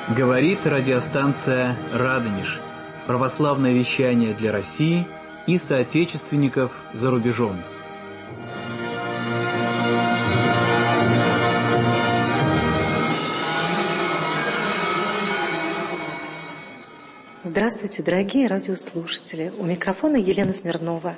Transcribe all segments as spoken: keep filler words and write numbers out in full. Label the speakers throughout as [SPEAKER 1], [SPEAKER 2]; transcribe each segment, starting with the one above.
[SPEAKER 1] Говорит радиостанция «Радонеж». Православное вещание для России и соотечественников за рубежом.
[SPEAKER 2] Здравствуйте, дорогие радиослушатели. У микрофона Елена Смирнова.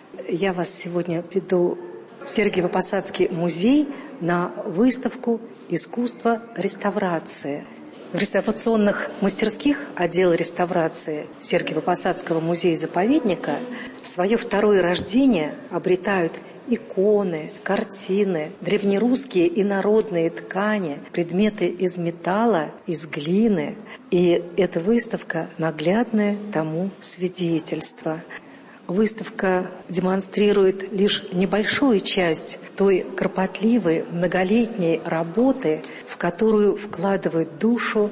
[SPEAKER 2] Я вас сегодня веду в Сергиево-Посадский музей на выставку «Искусство реставрации». В реставрационных мастерских отдела реставрации Сергиево-Посадского музея-заповедника свое второе рождение обретают иконы, картины, древнерусские и народные ткани, предметы из металла, из глины. И эта выставка – наглядное тому свидетельство. Выставка демонстрирует лишь небольшую часть той кропотливой многолетней работы, в которую вкладывают душу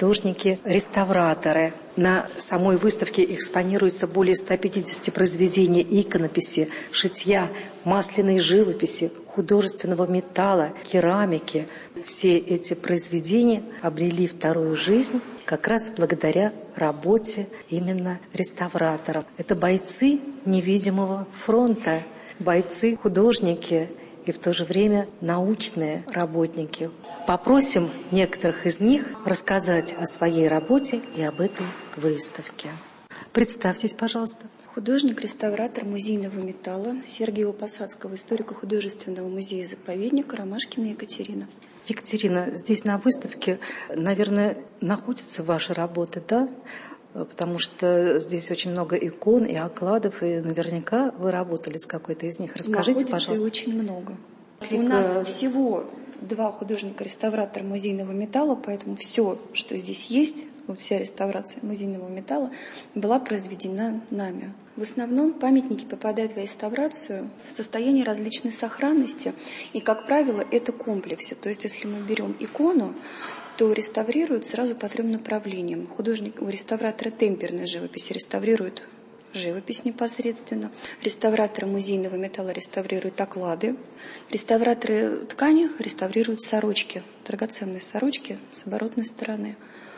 [SPEAKER 2] художники-реставраторы. На самой выставке экспонируется более ста пятидесяти произведений иконописи, шитья, масляной живописи, художественного металла, керамики. Все эти произведения обрели вторую жизнь как раз благодаря работе именно реставраторов. Это бойцы невидимого фронта, бойцы-художники и в то же время научные работники. Попросим некоторых из них рассказать о своей работе и об этой выставке. Представьтесь, пожалуйста.
[SPEAKER 3] Художник-реставратор музейного металла Сергиево-Посадского историко-художественного музея-заповедника Ромашкина Екатерина.
[SPEAKER 2] Екатерина, здесь на выставке, наверное, находятся ваши работы, да? Потому что здесь очень много икон и окладов, и наверняка вы работали с какой-то из них. Расскажите,
[SPEAKER 3] находится
[SPEAKER 2] пожалуйста.
[SPEAKER 3] очень много. У нас всего два художника-реставратора музейного металла, поэтому все, что здесь есть, вот вся реставрация музейного металла, была произведена нами. В основном памятники попадают в реставрацию в состоянии различной сохранности, и, как правило, это комплексы. То есть, если мы берем икону, то реставрируют сразу по трем направлениям. Художник, у реставратора темперной живописи реставрируют живопись непосредственно. Реставраторы музейного металла реставрируют оклады. Реставраторы ткани реставрируют сорочки, драгоценные сорочки с оборотной стороны.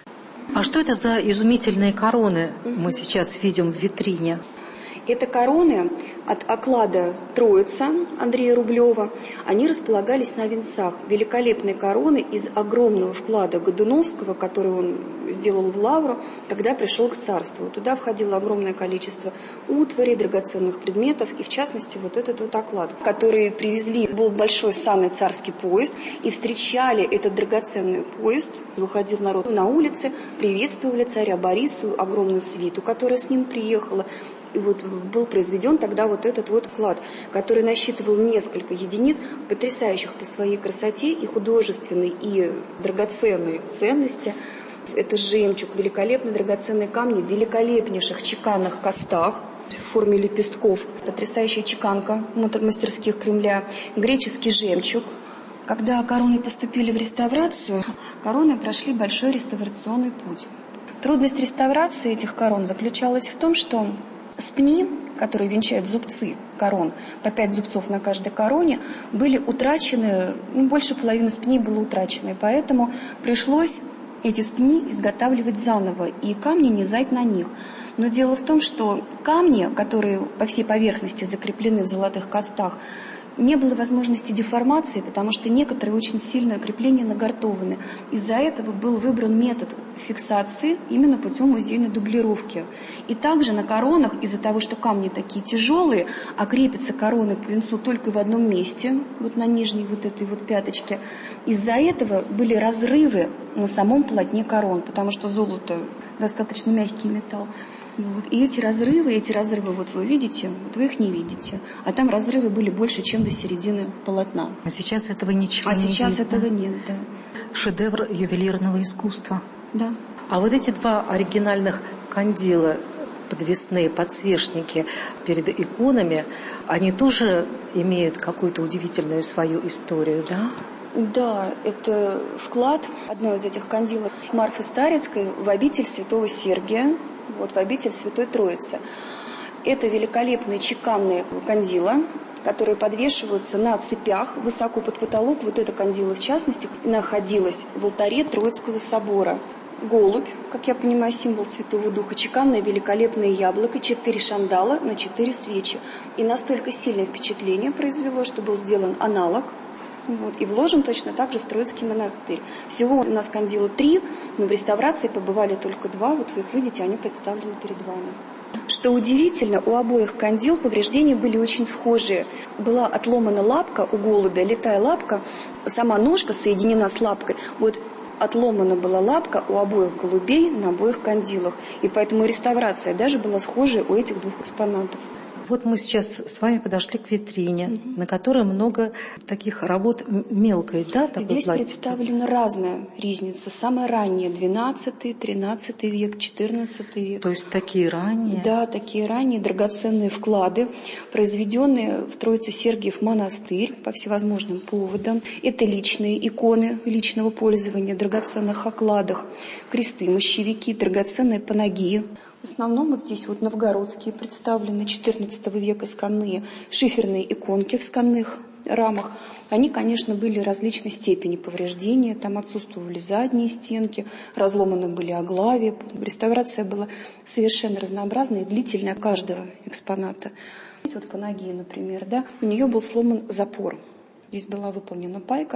[SPEAKER 2] А что это за изумительные короны мы сейчас видим в витрине?
[SPEAKER 3] Это короны от оклада Троица Андрея Рублева. Они располагались на венцах. Великолепные короны из огромного вклада Годуновского, который он сделал в Лавру, когда пришел к царству. Туда входило огромное количество утвари, драгоценных предметов, и в частности вот этот вот оклад, который привезли. Был большой санный царский поезд, и встречали этот драгоценный поезд. Выходил народ на улицы, приветствовали царя Борису, огромную свиту, которая с ним приехала. И вот был произведен тогда вот этот вот клад, который насчитывал несколько единиц, потрясающих по своей красоте и художественной, и драгоценной ценности. Это жемчуг, великолепные драгоценные камни в великолепнейших чеканных кастах в форме лепестков, потрясающая чеканка мастерских Кремля, греческий жемчуг. Когда короны поступили в реставрацию, короны прошли большой реставрационный путь. Трудность реставрации этих корон заключалась в том, что спни, которые венчают зубцы корон, по пять зубцов на каждой короне, были утрачены, ну, больше половины спней было утрачено, и поэтому пришлось эти спни изготавливать заново и камни низать на них. Но дело в том, что камни, которые по всей поверхности закреплены в золотых кастах, не было возможности деформации, потому что некоторые очень сильное крепление нагортованы. Из-за этого был выбран метод фиксации именно путем музейной дублировки. И также на коронах, из-за того, что камни такие тяжелые, а крепятся короны к венцу только в одном месте, вот на нижней вот этой вот пяточке, из-за этого были разрывы на самом полотне корон, потому что золото достаточно мягкий металл. Вот. И эти разрывы, эти разрывы, вот вы видите, вот вы их не видите. А там разрывы были больше, чем до середины полотна.
[SPEAKER 2] А сейчас этого ничего
[SPEAKER 3] а
[SPEAKER 2] не
[SPEAKER 3] сейчас
[SPEAKER 2] видно.
[SPEAKER 3] этого нет, да.
[SPEAKER 2] Шедевр ювелирного искусства.
[SPEAKER 3] Да.
[SPEAKER 2] А вот эти два оригинальных кандила, подвесные подсвечники перед иконами, они тоже имеют какую-то удивительную свою историю, да?
[SPEAKER 3] Да, это вклад одной из этих кандилов Марфы Старицкой в обитель святого Сергия, вот в обитель Святой Троицы. Это великолепные чеканные кандила, которые подвешиваются на цепях высоко под потолок. Вот эта кандила, в частности, находилась в алтаре Троицкого собора. голубь, как я понимаю, символ Святого Духа, чеканное великолепное яблоко, четыре шандала на четыре свечи. И настолько сильное впечатление произвело, что был сделан аналог, вот, и вложен точно так же в Троицкий монастырь. Всего у нас кандила три, но в реставрации побывали только два. Вот вы их видите, они представлены перед вами. Что удивительно, у обоих кандил повреждения были очень схожие. Была отломана лапка у голубя, летая лапка, сама ножка соединена с лапкой. Вот отломана была лапка у обоих голубей на обоих кандилах. И поэтому реставрация даже была схожая у этих двух экспонатов.
[SPEAKER 2] Вот мы сейчас с вами подошли к витрине, mm-hmm. на которой много таких работ мелкой, да, такой
[SPEAKER 3] Здесь
[SPEAKER 2] пластики.
[SPEAKER 3] представлена разная ризница. Самая ранняя, двенадцатый, тринадцатый век, четырнадцатый век.
[SPEAKER 2] То есть такие ранние?
[SPEAKER 3] Да, такие ранние драгоценные вклады, произведенные в Троице-Сергиев монастырь по всевозможным поводам. Это личные иконы личного пользования, драгоценных окладах, кресты, мощевики, драгоценные панагии. В основном вот здесь вот новгородские представлены, четырнадцатого века сканные, шиферные иконки в сканных рамах. Они, конечно, были различной степени повреждения, там отсутствовали задние стенки, разломаны были оглавия. Реставрация была совершенно разнообразная и длительная каждого экспоната. Вот Панагия, например, да, у нее был сломан запор. Здесь была выполнена пайка.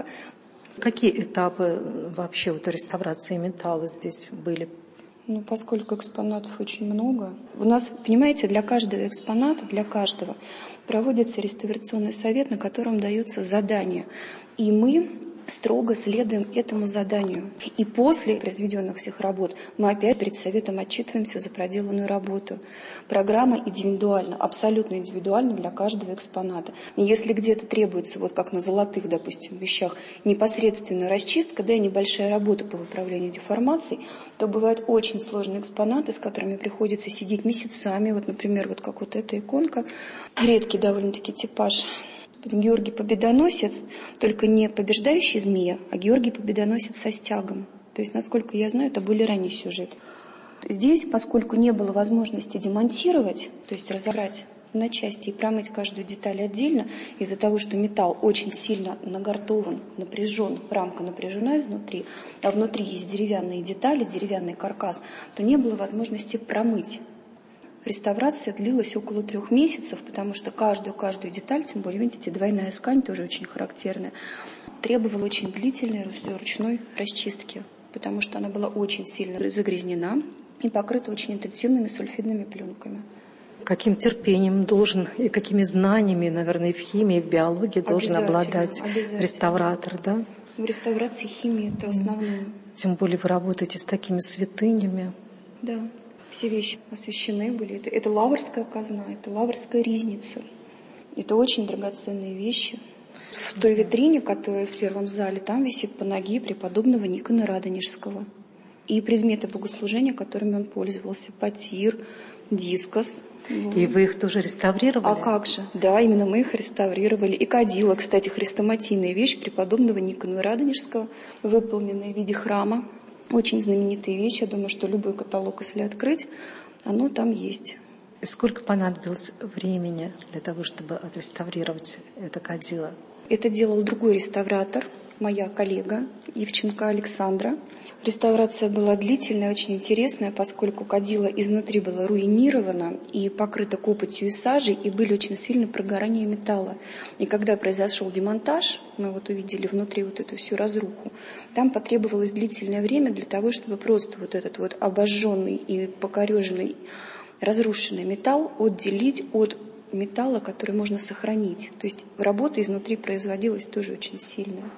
[SPEAKER 2] Какие этапы вообще вот реставрации металла здесь были?
[SPEAKER 3] Ну, поскольку экспонатов очень много, у нас, понимаете, для каждого экспоната, для каждого проводится реставрационный совет, на котором дается задание. И мы строго следуем этому заданию. И после произведенных всех работ мы опять перед советом отчитываемся за проделанную работу. Программа индивидуальна, абсолютно индивидуальна для каждого экспоната. И если где-то требуется, вот как на золотых, допустим, вещах, непосредственная расчистка, да и небольшая работа по выправлению деформаций, то бывают очень сложные экспонаты, с которыми приходится сидеть месяцами. Вот, например, вот как вот эта иконка, редкий довольно-таки типаж. Георгий Победоносец, только не побеждающий змея, а Георгий Победоносец со стягом. То есть, насколько я знаю, это были ранние сюжеты. Здесь, поскольку не было возможности демонтировать, то есть разобрать на части и промыть каждую деталь отдельно, из-за того, что металл очень сильно нагартован, напряжен, рамка напряжена изнутри, а внутри есть деревянные детали, деревянный каркас, то не было возможности промыть. Реставрация длилась около трех месяцев, потому что каждую-каждую деталь, тем более, видите, двойная скань тоже очень характерная, требовала очень длительной ручной расчистки, потому что она была очень сильно загрязнена и покрыта очень интенсивными сульфидными пленками.
[SPEAKER 2] Каким терпением должен и какими знаниями, наверное, и в химии, и в биологии должен обладать реставратор, да?
[SPEAKER 3] В реставрации химии это основное.
[SPEAKER 2] Тем более вы работаете с такими святынями.
[SPEAKER 3] Да. Все вещи освящены были. Это, это лаврская казна, это лаврская ризница. Это очень драгоценные вещи. В той витрине, которая в первом зале, там висит панагия преподобного Никона Радонежского. И предметы богослужения, которыми он пользовался. Потир, дискос.
[SPEAKER 2] И вы их тоже реставрировали?
[SPEAKER 3] А как же? Да, именно мы их реставрировали. И кадила, кстати, хрестоматийная вещь преподобного Никона Радонежского, выполненная в виде храма. Очень знаменитые вещи. Я думаю, что любой каталог, если открыть, оно там есть.
[SPEAKER 2] Сколько понадобилось времени для того, чтобы отреставрировать это кадило?
[SPEAKER 3] Это делал другой реставратор, моя коллега Евченко Александра. Реставрация была длительная, очень интересная, поскольку кадило изнутри было руинировано и покрыто копотью и сажей, и были очень сильные прогорания металла. И когда произошел демонтаж, мы вот увидели внутри вот эту всю разруху, там потребовалось длительное время для того, чтобы просто вот этот вот обожженный и покореженный, разрушенный металл отделить от металла, который можно сохранить. То есть работа изнутри производилась тоже очень сильная.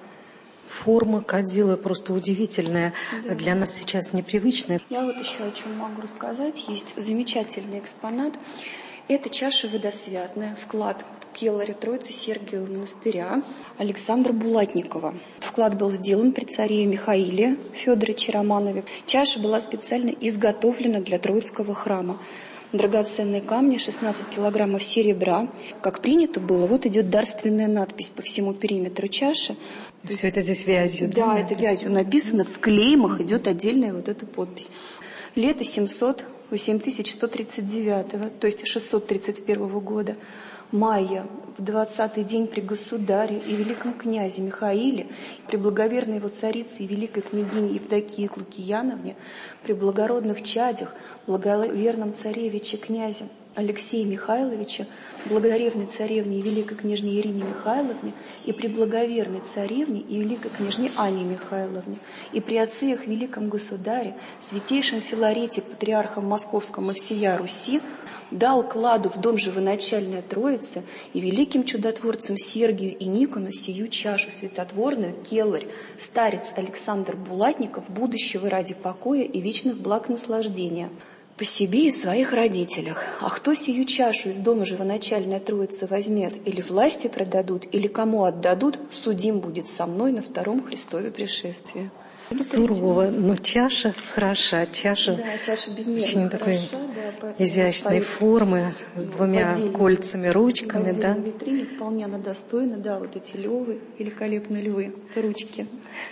[SPEAKER 2] Форма кадила просто удивительная,
[SPEAKER 3] да.
[SPEAKER 2] Для нас сейчас непривычная.
[SPEAKER 3] Я вот еще о чем могу рассказать. Есть замечательный экспонат. Это чаша водосвятная, вклад келаря Троицы Сергиева монастыря Александра Булатникова. Вклад был сделан при царе Михаиле Федоровиче Романове. Чаша была специально изготовлена для Троицкого храма. Драгоценные камни, шестнадцать килограммов серебра. Как принято было, вот идет дарственная надпись по всему периметру чаши.
[SPEAKER 2] Все это здесь вязью?
[SPEAKER 3] Да, да, это вязью написано, в клеймах идет отдельная вот эта подпись. Лето семьсот, семь тысяч сто тридцать девятого, то есть шестьсот тридцать первого года. мая, в двадцатый день при государе и великом князе Михаиле, при благоверной его царице и великой княгине Евдокии Лукияновне, при благородных чадях, благоверном царевиче князе Алексее Михайловиче, благоревной царевне и великой княжне Ирине Михайловне, и при благоверной царевне и великой княжне Анне Михайловне, и при отце их великом государе, святейшем Филарете, патриархом Московском и всея Руси, дал кладу в дом живоначальная Троица и великим чудотворцам Сергию и Никону сию чашу святотворную, келарь, старец Александр Булатников, будущего ради покоя и вечных благ наслаждения. По себе и своих родителях. А кто сию чашу из дома живоначальная Троица возьмет, или власти продадут, или кому отдадут, судим будет со мной на втором Христове пришествии.
[SPEAKER 2] Сурово, но чаша хороша, чаша,
[SPEAKER 3] да, чаша безмерно
[SPEAKER 2] очень такой
[SPEAKER 3] да,
[SPEAKER 2] изящной формы, с двумя кольцами, ручками.
[SPEAKER 3] В
[SPEAKER 2] да.
[SPEAKER 3] витрине вполне она достойна, да, вот эти львы, великолепные львы, ручки.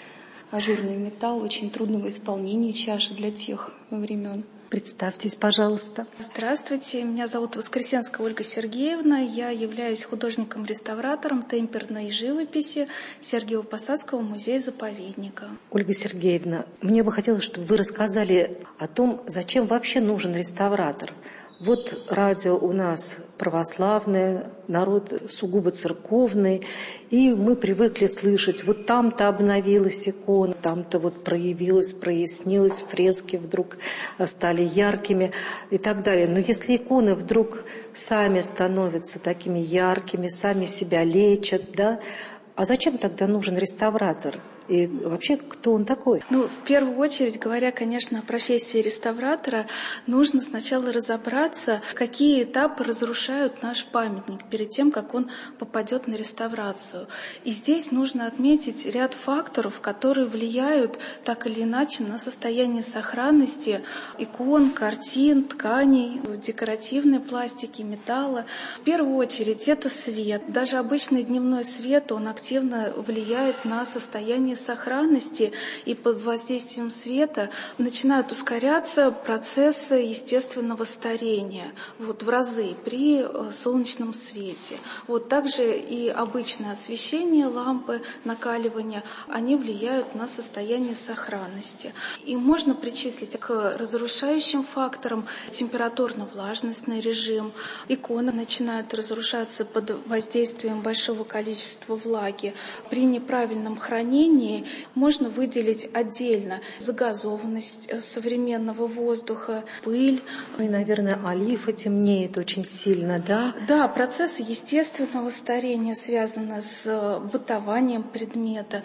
[SPEAKER 3] Ажурный металл, очень трудного исполнения чаши для тех времен.
[SPEAKER 2] Представьтесь, пожалуйста.
[SPEAKER 4] Здравствуйте, меня зовут Воскресенская Ольга Сергеевна. Я являюсь художником-реставратором темперной живописи Сергиево-Посадского музея-заповедника.
[SPEAKER 2] Ольга Сергеевна, мне бы хотелось, чтобы вы рассказали о том, зачем вообще нужен реставратор. Вот радио у нас православное, народ сугубо церковный, и мы привыкли слышать, вот там-то обновилась икона, там-то вот проявилась, прояснилась, фрески вдруг стали яркими и так далее. Но если иконы вдруг сами становятся такими яркими, сами себя лечат, да, а зачем тогда нужен реставратор? И вообще, кто он такой?
[SPEAKER 4] Ну, в первую очередь, говоря, конечно, о профессии реставратора, нужно сначала разобраться, какие этапы разрушают наш памятник перед тем, как он попадет на реставрацию. И здесь нужно отметить ряд факторов, которые влияют так или иначе на состояние сохранности икон, картин, тканей, декоративной пластики, металла. В первую очередь, это свет. Даже обычный дневной свет, он активно влияет на состояние сохранности, и под воздействием света начинают ускоряться процессы естественного старения вот, в разы при солнечном свете. Вот также и обычное освещение лампы, накаливание, они влияют на состояние сохранности. И можно причислить к разрушающим факторам температурно-влажностный режим. Иконы начинают разрушаться под воздействием большого количества влаги. При неправильном хранении можно выделить отдельно загазованность современного воздуха, пыль.
[SPEAKER 2] Ну и, наверное, олифа темнеет очень сильно, да?
[SPEAKER 4] Да, процессы естественного старения связаны с бытованием предмета.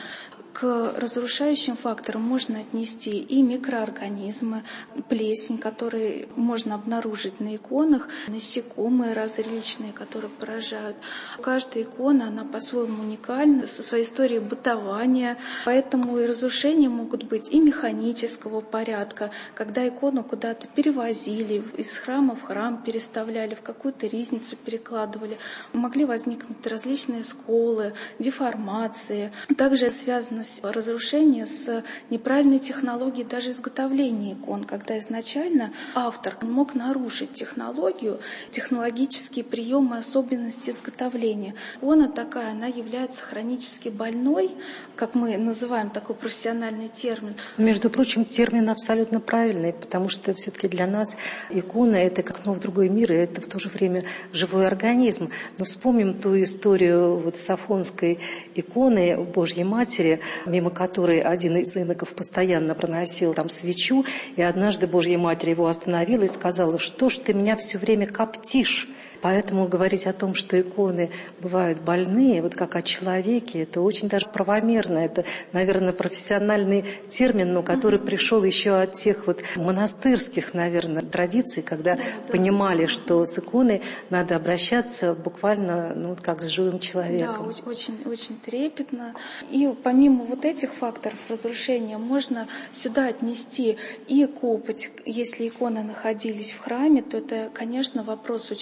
[SPEAKER 4] К разрушающим факторам можно отнести и микроорганизмы, плесень, которые можно обнаружить на иконах, насекомые различные, которые поражают. Каждая икона, она по-своему уникальна, со своей историей бытования, поэтому и разрушения могут быть и механического порядка, когда икону куда-то перевозили, из храма в храм переставляли, в какую-то ризницу перекладывали. Могли возникнуть различные сколы, деформации. Также связано разрушение с неправильной технологией даже изготовления икон, когда изначально автор мог нарушить технологию, технологические приемы, особенности изготовления. Икона такая, она является хронически больной, как мы называем такой профессиональный термин.
[SPEAKER 2] Между прочим, термин абсолютно правильный, потому что все-таки для нас икона — это как окно в другой мир, и это в то же время живой организм. Но вспомним ту историю вот с Афонской иконой Божьей Матери, мимо которой один из иноков постоянно проносил там свечу, и однажды Божья Матерь его остановила и сказала: что ж ты меня все время коптишь? Поэтому говорить о том, что иконы бывают больные, вот как о человеке, это очень даже правомерно. Это, наверное, профессиональный термин, но который пришел еще от тех вот монастырских, наверное, традиций, когда да, да. понимали, что с иконой надо обращаться буквально, ну, как с живым человеком.
[SPEAKER 4] Да, очень, очень трепетно. И помимо вот этих факторов разрушения можно сюда отнести и копоть. Если иконы находились в храме, то это, конечно, вопрос очень острых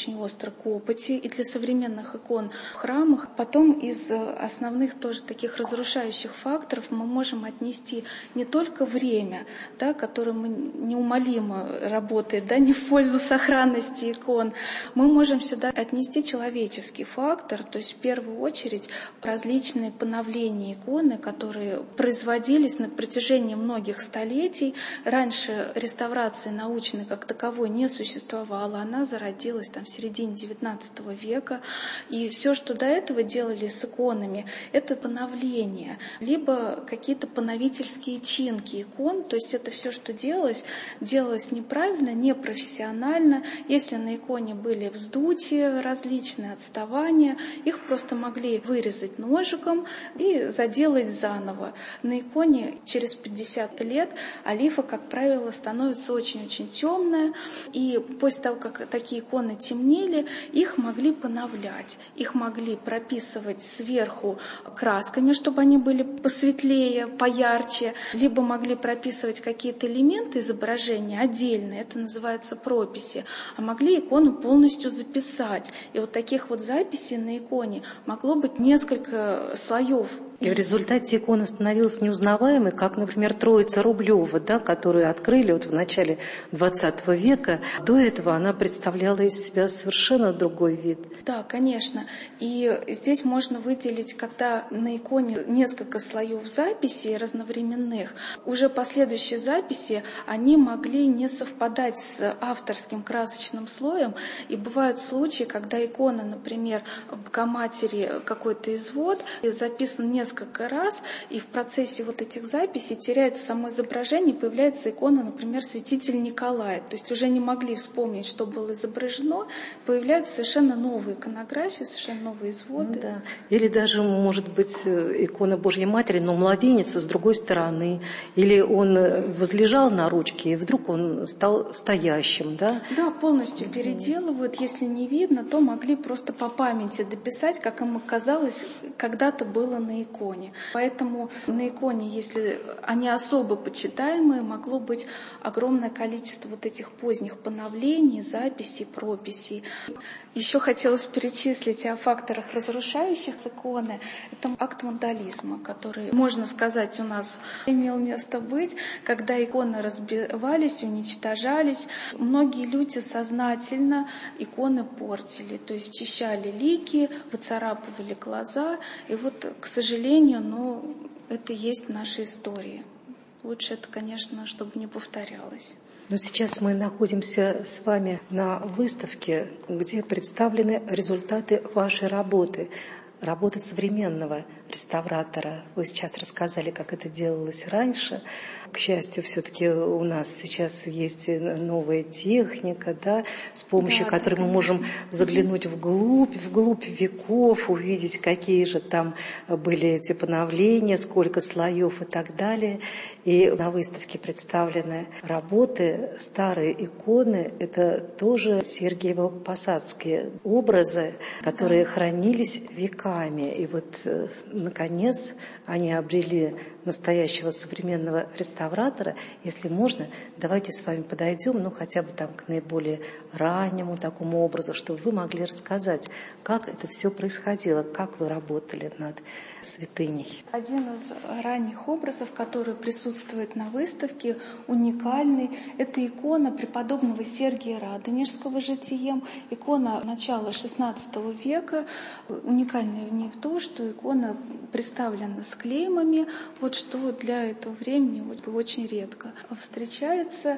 [SPEAKER 4] копоти и для современных икон в храмах. Потом из основных тоже таких разрушающих факторов мы можем отнести не только время, да, которое неумолимо работает, да, не в пользу сохранности икон. Мы можем сюда отнести человеческий фактор, то есть в первую очередь различные поновления иконы, которые производились на протяжении многих столетий. Раньше реставрации научной как таковой не существовало, она зародилась там в середине девятнадцатого века, и все, что до этого делали с иконами, это поновление, либо какие-то поновительские чинки икон, то есть это все, что делалось, делалось неправильно, непрофессионально. Если на иконе были вздутия, различные отставания, их просто могли вырезать ножиком и заделать заново. На иконе через пятьдесят лет олифа, как правило, становится очень-очень темная, и после того, как такие иконы темнели, их могли поновлять, их могли прописывать сверху красками, чтобы они были посветлее, поярче, либо могли прописывать какие-то элементы изображения отдельные, это называется прописи, а могли икону полностью записать. И вот таких вот записей на иконе могло быть несколько слоев.
[SPEAKER 2] И в результате икона становилась неузнаваемой, как, например, Троица Рублева, да, которую открыли вот в начале двадцатого века. До этого она представляла из себя совершенно другой вид.
[SPEAKER 4] Да, конечно. И здесь можно выделить, когда на иконе несколько слоев записей разновременных, уже последующие записи, они могли не совпадать с авторским красочным слоем. И бывают случаи, когда икона, например, в Богоматери какой-то извод записан несколько несколько раз, и в процессе вот этих записей теряется само изображение, появляется икона, например, святитель Николай. То есть уже не могли вспомнить, что было изображено, появляются совершенно новые иконографии, совершенно новые изводы.
[SPEAKER 2] Ну, да. Или даже, может быть, икона Божьей Матери, но младенец с другой стороны. Или он возлежал на ручке, и вдруг он стал стоящим. Да,
[SPEAKER 4] да, полностью переделывают. Если не видно, то могли просто по памяти дописать, как им казалось, когда-то было на иконе. Поэтому на иконе, если они особо почитаемые, могло быть огромное количество вот этих поздних поновлений, записей, прописей. Еще хотелось перечислить о факторах, разрушающих иконы. Это акт вандализма, который, можно сказать, у нас имел место быть, когда иконы разбивались, уничтожались. Многие люди сознательно иконы портили, то есть чищали лики, выцарапывали глаза. И вот, к сожалению, ну, это есть в нашей истории. Лучше это, конечно, чтобы не повторялось.
[SPEAKER 2] Но сейчас мы находимся с вами на выставке, где представлены результаты вашей работы, работы современного реставратора. Вы сейчас рассказали, как это делалось раньше. К счастью, все-таки у нас сейчас есть новая техника, да, с помощью да, которой да, мы можем заглянуть вглубь, вглубь веков, увидеть, какие же там были эти поновления, сколько слоев и так далее. И на выставке представлены работы, старые иконы. Это тоже Сергиево-Посадские образы, которые да. хранились веками. И вот, наконец, они обрели настоящего современного реставратора. Если можно, давайте с вами подойдем, ну, хотя бы там к наиболее раннему такому образу, чтобы вы могли рассказать, как это все происходило, как вы работали над святыней.
[SPEAKER 4] Один из ранних образов, который присутствует на выставке, уникальный, это икона преподобного Сергия Радонежского «Житием», икона начала шестнадцатого века. Уникальная в ней в том, что икона представлена с клеймами, вот что для этого времени очень редко встречается.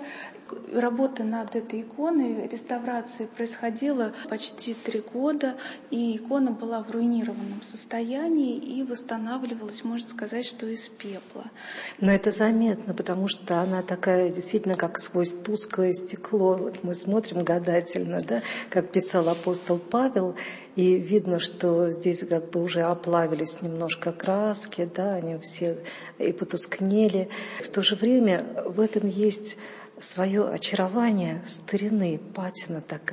[SPEAKER 4] Работа над этой иконой, реставрация происходила почти три года, и икона была в руинированном состоянии и восстанавливалась, можно сказать, что из пепла.
[SPEAKER 2] Но это заметно, потому что она такая действительно как сквозь тусклое стекло. Вот мы смотрим гадательно, да, как писал апостол Павел, и видно, что здесь как бы уже оплавились немножко краски, да, они все и потускнели. В то же время в этом есть свое очарование старины, патина такая.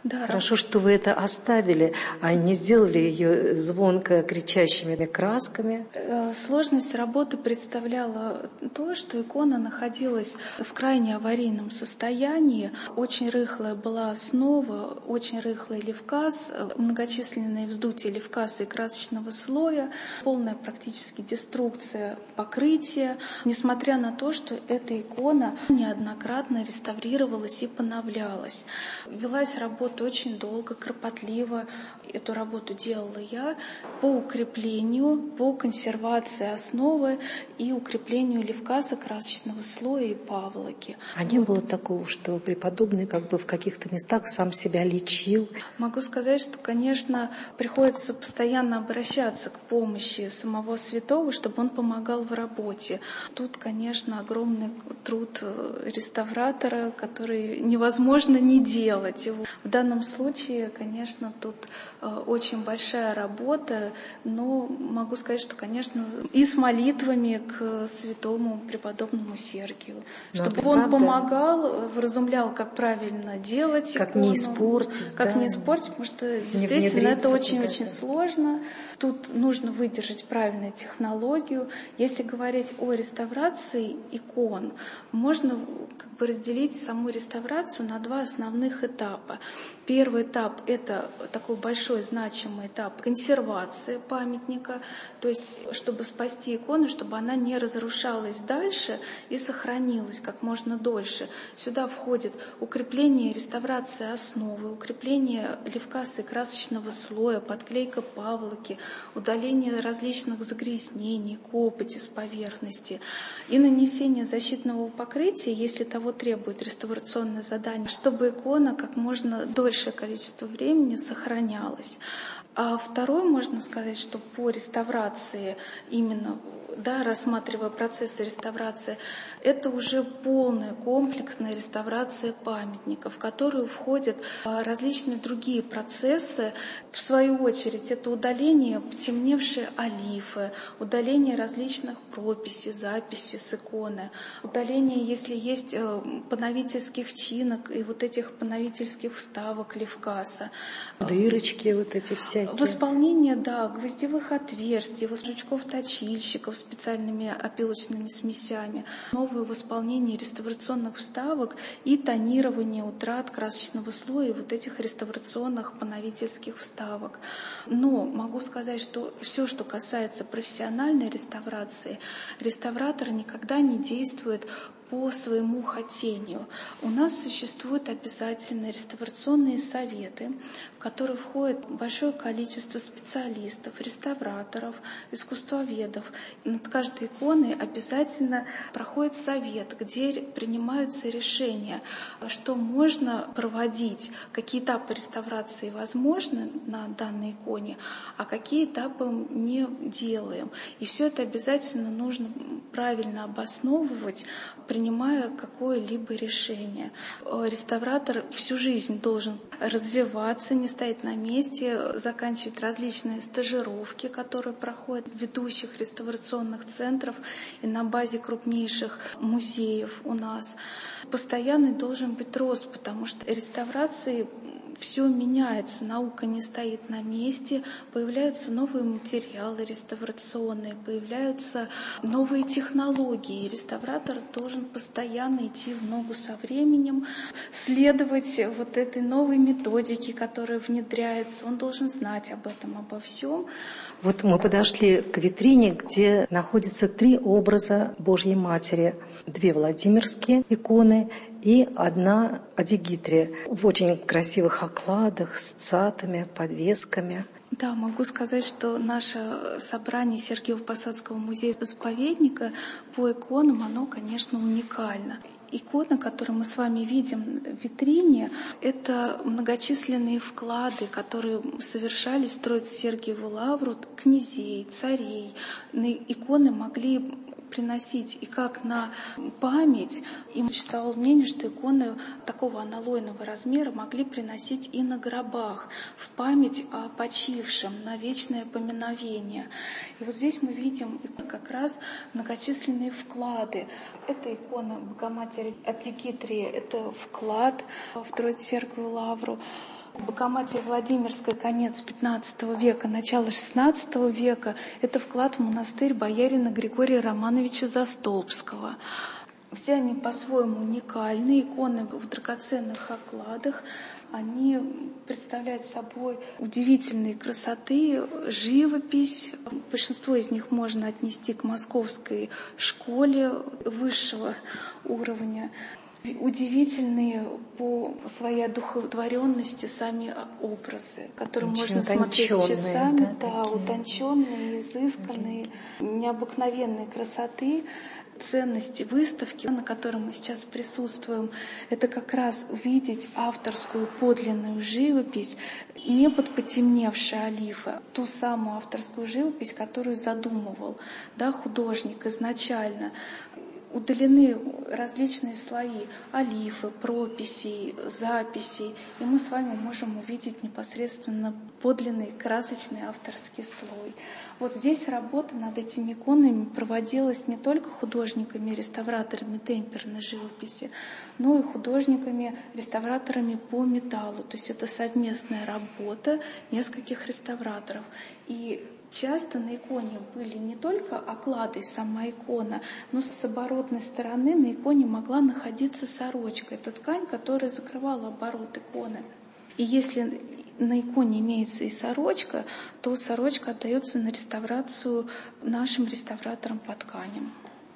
[SPEAKER 2] Да. Хорошо, что вы это оставили, а не сделали ее звонко кричащими красками.
[SPEAKER 4] Сложность работы представляла то, что икона находилась в крайне аварийном состоянии. Очень рыхлая была основа, очень рыхлый левказ, многочисленные вздутия левказа и красочного слоя, полная практически деструкция покрытия. Несмотря на то, что эта икона неоднократно реставрировалась и поновлялась. Велась работа очень долго, кропотливо. Эту работу делала я по укреплению, по консервации основы и укреплению левказа, красочного слоя и павлоки.
[SPEAKER 2] А не было такого, что преподобный как бы в каких-то местах сам себя лечил?
[SPEAKER 4] Могу сказать, что, конечно, приходится постоянно обращаться к помощи самого святого, чтобы он помогал в работе. Тут, конечно, огромный труд реставратора, который невозможно не делать. В данном случае, конечно, тут очень большая работа, но могу сказать, что, конечно, и с молитвами к святому преподобному Сергию, но чтобы он правда. помогал, вразумлял, как правильно делать
[SPEAKER 2] как
[SPEAKER 4] икону,
[SPEAKER 2] не испортить,
[SPEAKER 4] как
[SPEAKER 2] да.
[SPEAKER 4] не испортить, потому что действительно это очень-очень сложно. Тут нужно выдержать правильную технологию. Если говорить о реставрации икон, можно как бы разделить саму реставрацию на два основных этапа. Первый этап — это такой большой значимый этап консервации памятника, то есть чтобы спасти икону, чтобы она не разрушалась дальше и сохранилась как можно дольше. Сюда входит укрепление и реставрация основы, укрепление левкаса и красочного слоя, подклейка павлоки, удаление различных загрязнений, копоти с поверхности и нанесение защитного покрытия, если того требует реставрационное задание, чтобы икона как можно дольшее количество времени сохранялась. А второй, можно сказать, что по реставрации именно, да, рассматривая процессы реставрации, это уже полная комплексная реставрация памятника, в которую входят различные другие процессы. В свою очередь, это удаление потемневшей олифы, удаление различных прописей, записей с иконы, удаление, если есть поновительских чинок и вот этих поновительских вставок левкаса.
[SPEAKER 2] Дырочки вот эти всякие.
[SPEAKER 4] Восполнение, да, гвоздевых отверстий, жучков-точильщиков специальными опилочными смесями, новое восполнение реставрационных вставок и тонирование утрат красочного слоя и вот этих реставрационных поновительских вставок. Но могу сказать, что все, что касается профессиональной реставрации, реставратор никогда не действует по своему хотению. У нас существуют обязательные реставрационные советы, в которые входит большое количество специалистов, реставраторов, искусствоведов. И над каждой иконой обязательно проходит совет, где принимаются решения, что можно проводить, какие этапы реставрации возможны на данной иконе, а какие этапы не делаем. И все это обязательно нужно правильно обосновывать, принимая какое-либо решение. Реставратор всю жизнь должен развиваться, не стоять на месте, заканчивать различные стажировки, которые проходят в ведущих реставрационных центров и на базе крупнейших музеев у нас. Постоянный должен быть рост, потому что реставрации все меняется, наука не стоит на месте, появляются новые материалы реставрационные, появляются новые технологии. И реставратор должен постоянно идти в ногу со временем, следовать вот этой новой методике, которая внедряется. Он должен знать об этом, обо всем.
[SPEAKER 2] Вот мы подошли к витрине, где находятся три образа Божьей Матери. Две Владимирские иконы и одна Адигитрия в очень красивых окладах с цатами, подвесками.
[SPEAKER 4] Да, могу сказать, что наше собрание Сергиево-Посадского музея-заповедника по иконам, оно, конечно, уникально. Иконы, которые мы с вами видим в витрине, это многочисленные вклады, которые совершались строить Сергиеву лавру князей, царей. Иконы могли приносить и как на память. И существовало мнение, что иконы такого аналойного размера могли приносить и на гробах, в память о почившем, на вечное поминовение. И вот здесь мы видим как раз многочисленные вклады. Это икона Богоматери Адигитрии, это вклад в Троицерквую лавру. Богоматерь Владимирская, конец пятнадцатого века, начало шестнадцатого века. Это вклад в монастырь боярина Григория Романовича Застолбского. Все они по-своему уникальны. Иконы в драгоценных окладах. Они представляют собой удивительные красоты, живопись. Большинство из них можно отнести к московской школе высшего уровня. Удивительные по своей одухотворенности сами образы, которые
[SPEAKER 2] очень
[SPEAKER 4] можно смотреть часами,
[SPEAKER 2] да,
[SPEAKER 4] да, утонченные, изысканные, необыкновенной красоты. Ценности выставки, на которой мы сейчас присутствуем, это как раз увидеть авторскую подлинную живопись, не под потемневшие олифы, ту самую авторскую живопись, которую задумывал, да, художник изначально. Удалены различные слои олифы, прописей, записей, и мы с вами можем увидеть непосредственно подлинный красочный авторский слой. Вот здесь работа над этими иконами проводилась не только художниками-реставраторами темперной живописи, но и художниками-реставраторами по металлу. То есть это совместная работа нескольких реставраторов. И часто на иконе были не только оклады, сама икона, но с оборотной стороны на иконе могла находиться сорочка. Это ткань, которая закрывала оборот иконы. И если на иконе имеется и сорочка, то сорочка отдается на реставрацию нашим реставраторам по тканям.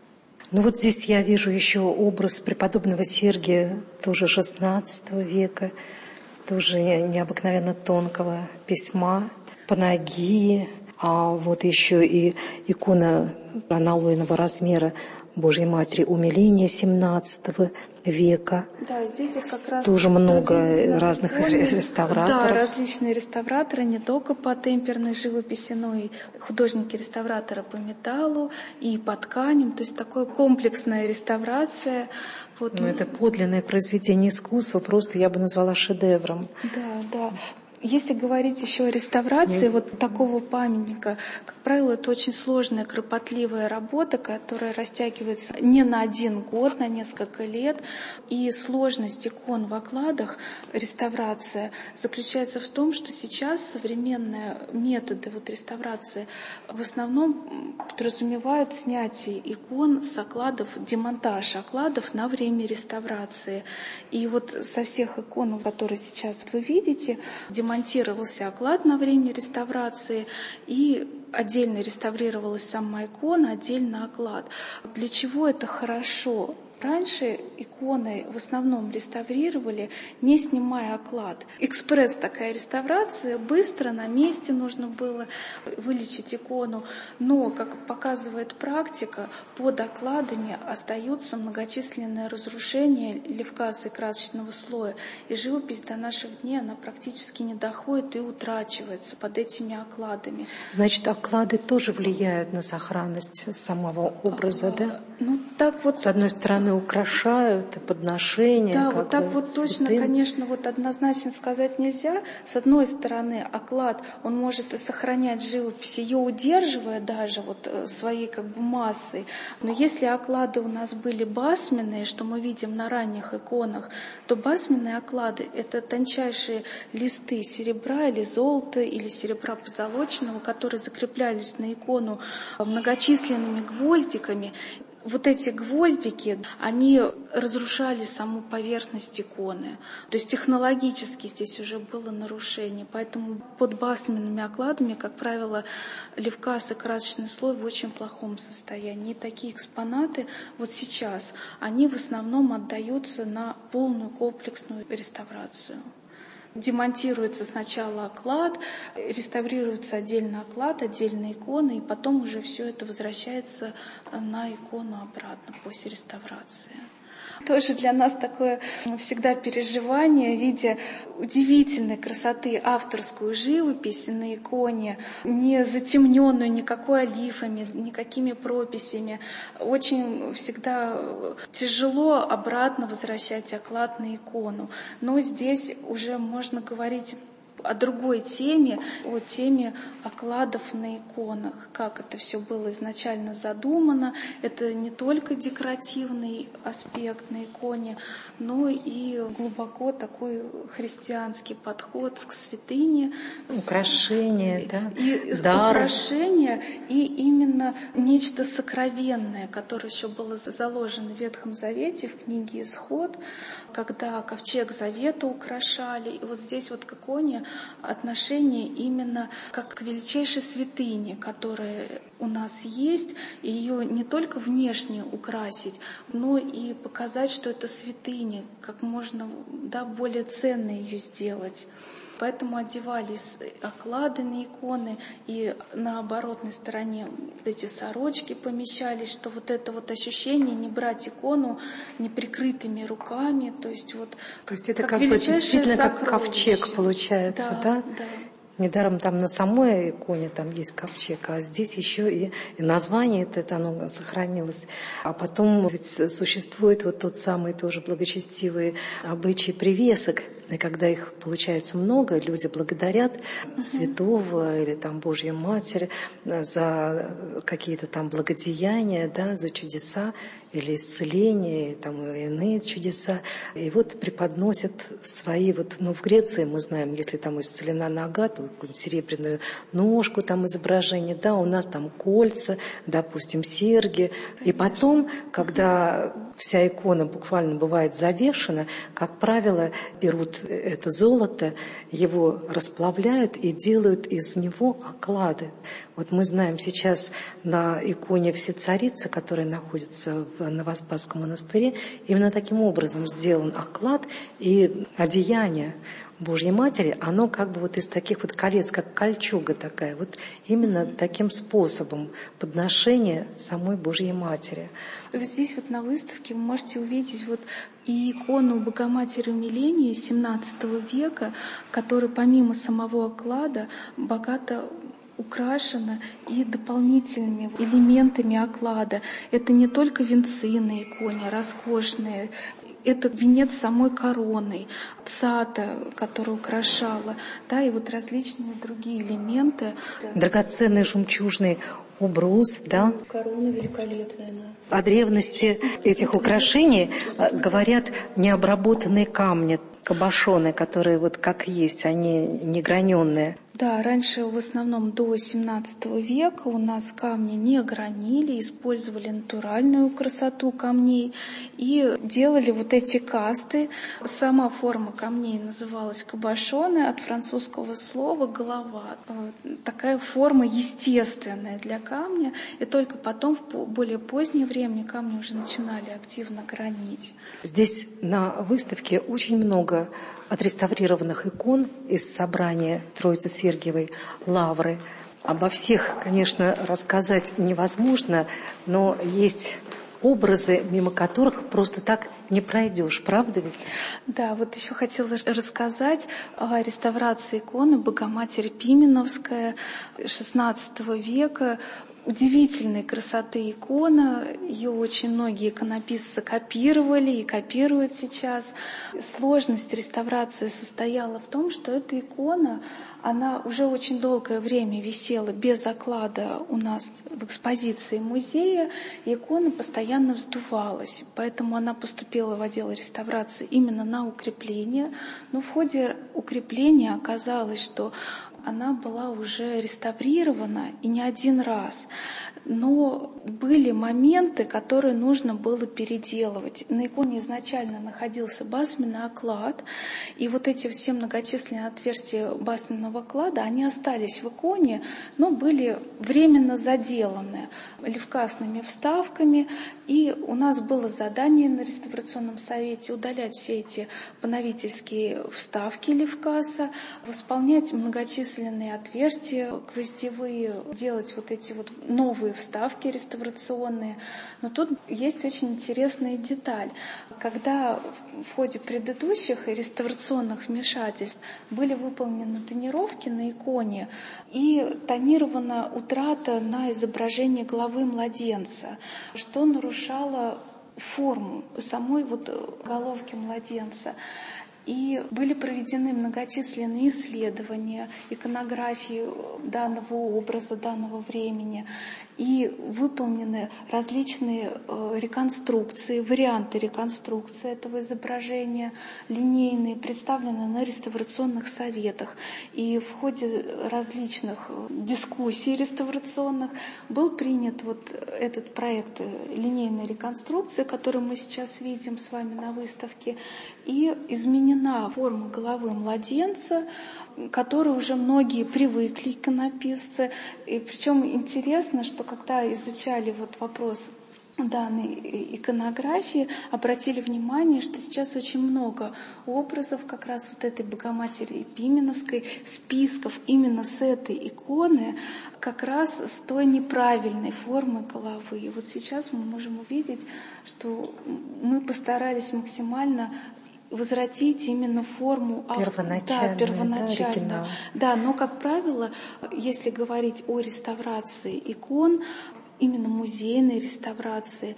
[SPEAKER 2] Ну вот здесь я вижу еще образ преподобного Сергия, тоже шестнадцатого века, тоже необыкновенно тонкого письма, Панагии. А вот еще и икона аналойного размера Божьей Матери Умиления семнадцатого века.
[SPEAKER 4] Да, здесь вот как раз
[SPEAKER 2] тоже много разных иконы, реставраторов.
[SPEAKER 4] Да, различные реставраторы, не только по темперной живописи, но и художники-реставраторы по металлу и по тканям. То есть такая комплексная реставрация. Вот.
[SPEAKER 2] Ну, это подлинное произведение искусства, просто я бы назвала шедевром.
[SPEAKER 4] Да, да. Если говорить еще о реставрации mm. вот такого памятника, как правило, это очень сложная, кропотливая работа, которая растягивается не на один год, на несколько лет. И сложность икон в окладах, реставрация, заключается в том, что сейчас современные методы вот реставрации в основном подразумевают снятие икон с окладов, демонтаж окладов на время реставрации. И вот со всех икон, которые сейчас вы видите, демонтировался оклад на время реставрации и отдельно реставрировалась сама икона, отдельно оклад. Для чего это хорошо? Раньше иконы в основном реставрировали, не снимая оклад. Экспресс такая реставрация, быстро, на месте нужно было вылечить икону. Но, как показывает практика, под окладами остаются многочисленные разрушения левкаса и красочного слоя. И живопись до наших дней, она практически не доходит и утрачивается под этими окладами.
[SPEAKER 2] Значит, оклады тоже влияют на сохранность самого образа, а, да?
[SPEAKER 4] Ну, так вот.
[SPEAKER 2] С одной стороны, подношают и подношения.
[SPEAKER 4] Да, вот так вот
[SPEAKER 2] цветы.
[SPEAKER 4] Точно, конечно, вот однозначно сказать нельзя. С одной стороны, оклад, он может и сохранять живопись, ее удерживая даже вот своей как бы массой. Но если оклады у нас были басменные, что мы видим на ранних иконах, то басменные оклады — это тончайшие листы серебра или золота, или серебра позолоченного, которые закреплялись на икону многочисленными гвоздиками. Вот эти гвоздики, они разрушали саму поверхность иконы. То есть технологически здесь уже было нарушение. Поэтому под басменными окладами, как правило, левкас и красочный слой в очень плохом состоянии. И такие экспонаты вот сейчас, они в основном отдаются на полную комплексную реставрацию. Демонтируется сначала оклад, реставрируется отдельно оклад, отдельно икона, и потом уже все это возвращается на икону обратно после реставрации. Тоже для нас такое всегда переживание, видя удивительной красоты авторскую живопись на иконе, не затемненную никакой олифами, никакими прописями. Очень всегда тяжело обратно возвращать оклад на икону. Но здесь уже можно говорить о другой теме, о теме окладов на иконах, как это все было изначально задумано. Это не только декоративный аспект на иконе, но и глубоко такой христианский подход к святыне.
[SPEAKER 2] Украшения, да?
[SPEAKER 4] И
[SPEAKER 2] дар.
[SPEAKER 4] Украшения, и именно нечто сокровенное, которое еще было заложено в Ветхом Завете, в книге «Исход», когда ковчег Завета украшали. И вот здесь вот к иконе отношение именно как к величайшей святыне, которая у нас есть, и ее не только внешне украсить, но и показать, что это святыня, как можно, да, более ценно ее сделать. Поэтому одевались оклады на иконы, и на оборотной стороне эти сорочки помещались, что вот это вот ощущение не брать икону неприкрытыми руками, то есть вот
[SPEAKER 2] то есть это
[SPEAKER 4] как,
[SPEAKER 2] как бы действительно как
[SPEAKER 4] сокровище.
[SPEAKER 2] ковчег получается,
[SPEAKER 4] Да,
[SPEAKER 2] да?
[SPEAKER 4] да.
[SPEAKER 2] Недаром там на самой иконе там есть ковчег, а здесь еще и, и название это оно сохранилось. А потом ведь существует вот тот самый тоже благочестивый обычай привесок. И когда их получается много, люди благодарят uh-huh. святого или там Божью Матерь за какие-то там благодеяния, да, за чудеса или исцеление, там и иные чудеса. И вот преподносят свои, вот, ну, в Греции мы знаем, если там исцелена нога, то какую-нибудь серебряную ножку, там изображение, да, у нас там кольца, допустим, серьги. И потом, когда вся икона буквально бывает завешена, как правило, берут это золото, его расплавляют и делают из него оклады. Вот мы знаем сейчас на иконе Всецарицы, которая находится в Новоспасском монастыре, именно таким образом сделан оклад и одеяние Божьей Матери, оно как бы вот из таких вот колец, как кольчуга такая, вот именно таким способом подношения самой Божьей Матери.
[SPEAKER 4] Здесь вот на выставке вы можете увидеть вот и икону Богоматери Умиления семнадцатого века, которая помимо самого оклада богато украшена и дополнительными элементами оклада. Это не только венцы на иконе, роскошные, это венец самой короны, цата, которая украшала, да, и вот различные другие элементы.
[SPEAKER 2] Драгоценный жемчужный убрус, да.
[SPEAKER 3] Корона великолепная, да.
[SPEAKER 2] О древности этих украшений говорят необработанные камни, кабошоны, которые вот как есть, они не граненые.
[SPEAKER 4] Да, раньше в основном до семнадцатого века у нас камни не гранили, использовали натуральную красоту камней и делали вот эти касты. Сама форма камней называлась кабошоны, от французского слова «голова». Такая форма естественная для камня, и только потом, в более позднее время, камни уже начинали активно гранить.
[SPEAKER 2] Здесь на выставке очень много отреставрированных икон из собрания Троицы Сергиевой Лавры. Обо всех, конечно, рассказать невозможно, но есть образы, мимо которых просто так не пройдешь, правда ведь?
[SPEAKER 4] Да, вот еще хотела рассказать о реставрации иконы Богоматери Пименовская шестнадцатого века. Удивительной красоты икона, ее очень многие иконописцы копировали и копируют сейчас. Сложность реставрации состояла в том, что эта икона, она уже очень долгое время висела без оклада у нас в экспозиции музея, и икона постоянно вздувалась. Поэтому она поступила в отдел реставрации именно на укрепление. Но в ходе укрепления оказалось, что она была уже реставрирована и не один раз. Но были моменты, которые нужно было переделывать. На иконе изначально находился басменный оклад, и вот эти все многочисленные отверстия басменного оклада, они остались в иконе, но были временно заделаны левкасными вставками. И у нас было задание на реставрационном совете удалять все эти поновительские вставки левкаса, восполнять многочисленные отверстия гвоздевые, делать вот эти вот новые вставки реставрационные. Но тут есть очень интересная деталь. Когда в ходе предыдущих реставрационных вмешательств были выполнены тонировки на иконе и тонирована утрата на изображении головы младенца, что нарушало форму самой вот головки младенца. И были проведены многочисленные исследования иконографии данного образа, данного времени. И выполнены различные реконструкции, варианты реконструкции этого изображения, линейные, представлены на реставрационных советах. И в ходе различных дискуссий реставрационных был принят вот этот проект линейной реконструкции, который мы сейчас видим с вами на выставке, и изменена форма головы младенца, к которой уже многие привыкли, иконописцы. И причем интересно, что когда изучали вот вопрос данной иконографии, обратили внимание, что сейчас очень много образов как раз вот этой Богоматери Пименовской, списков именно с этой иконы, как раз с той неправильной формы головы. И вот сейчас мы можем увидеть, что мы постарались максимально возвратить именно форму
[SPEAKER 2] первоначальную,
[SPEAKER 4] да, первоначально.
[SPEAKER 2] Да,
[SPEAKER 4] да, но, как правило, если говорить о реставрации икон, именно музейной реставрации,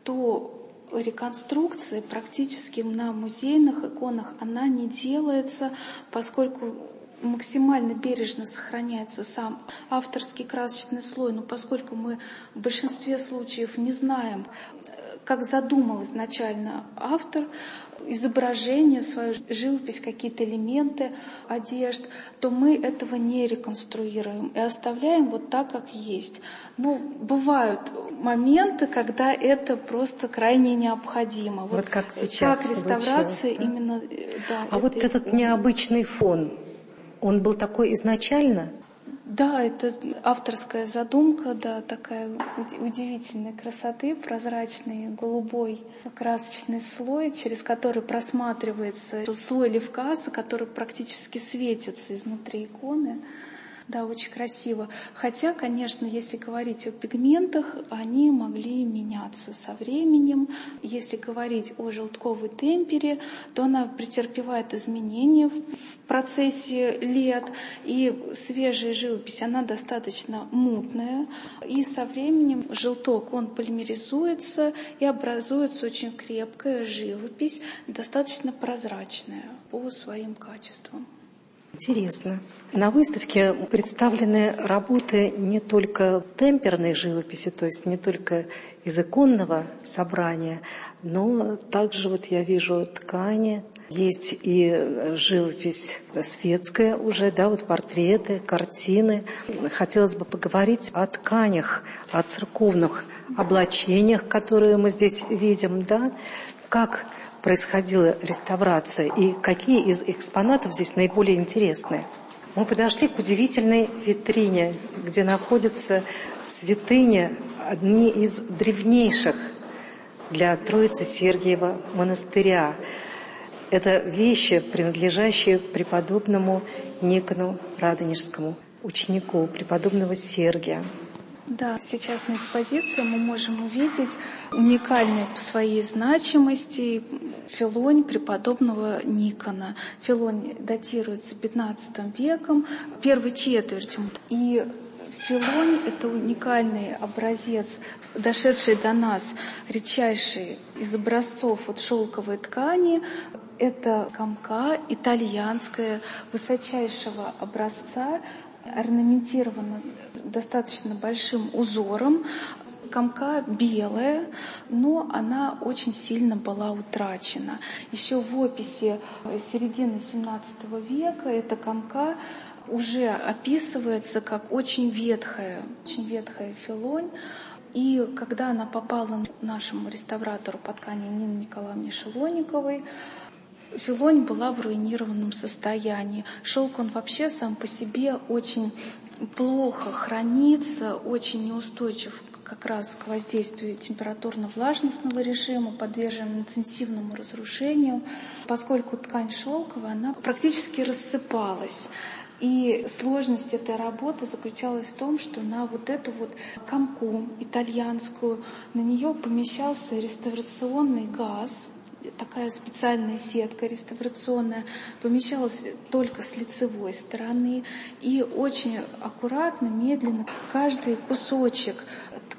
[SPEAKER 4] то реконструкции практически на музейных иконах она не делается, поскольку максимально бережно сохраняется сам авторский красочный слой, но поскольку мы в большинстве случаев не знаем, как задумал изначально автор, изображение, свою живопись, какие-то элементы одежд, то мы этого не реконструируем и оставляем вот так, как есть. Но бывают моменты, когда это просто крайне необходимо.
[SPEAKER 2] Вот, вот как сейчас
[SPEAKER 4] как реставрация
[SPEAKER 2] да?
[SPEAKER 4] именно. Да,
[SPEAKER 2] а вот этот необычный фон, он был такой изначально?
[SPEAKER 4] Да, это авторская задумка, да, такая удивительной красоты, прозрачный голубой красочный слой, через который просматривается слой левкаса, который практически светится изнутри иконы. Да, очень красиво. Хотя, конечно, если говорить о пигментах, они могли меняться со временем. Если говорить о желтковой темпере, то она претерпевает изменения в процессе лет. И свежая живопись, она достаточно мутная. И со временем желток, он полимеризуется и образуется очень крепкая живопись, достаточно прозрачная по своим качествам.
[SPEAKER 2] Интересно. На выставке представлены работы не только темперной живописи, то есть не только из иконного собрания, но также вот я вижу ткани, есть и живопись светская уже, да, вот портреты, картины. Хотелось бы поговорить о тканях, о церковных облачениях, которые мы здесь видим, да, как происходила реставрация и какие из экспонатов здесь наиболее интересные. Мы подошли к удивительной витрине, где находятся святыни, одни из древнейших для Троицы Сергиева монастыря. Это вещи, принадлежащие преподобному Никону Радонежскому, ученику преподобного Сергия.
[SPEAKER 4] Да, сейчас на экспозиции мы можем увидеть уникальный по своей значимости филонь преподобного Никона. Филонь датируется пятнадцатым веком, первой четвертью. И филонь — это уникальный образец, дошедший до нас, редчайший из образцов от шелковой ткани. Это камка итальянская, высочайшего образца, орнаментирована достаточно большим узором. Камка белая, но она очень сильно была утрачена. Еще в описи середины семнадцатого века эта камка уже описывается как очень ветхая, очень ветхая филонь. И когда она попала нашему реставратору по ткани Нине Николаевне Шелониковой, филонь была в руинированном состоянии. Шелк, он вообще сам по себе очень плохо хранится, очень неустойчив как раз к воздействию температурно-влажностного режима, подвержен интенсивному разрушению, поскольку ткань шелковая, она практически рассыпалась. И сложность этой работы заключалась в том, что на вот эту вот камку итальянскую, на нее помещался реставрационный газ, такая специальная сетка реставрационная, помещалась только с лицевой стороны, и очень аккуратно, медленно каждый кусочек